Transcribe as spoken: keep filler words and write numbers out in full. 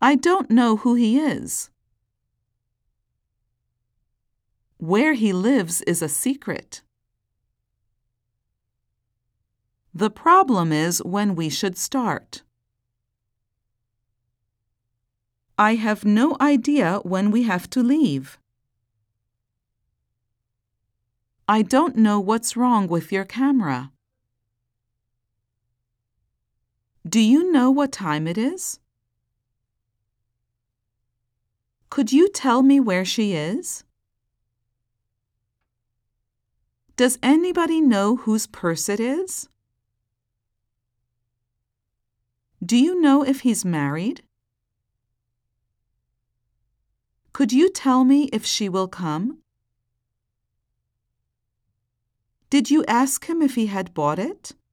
I don't know who he is. Where he lives is a secret. The problem is when we should start. I have no idea when we have to leave. I don't know what's wrong with your camera. Do you know what time it is? Could you tell me where she is? Does anybody know whose purse it is? Do you know if he's married? Could you tell me if she will come? Did you ask him if he had bought it?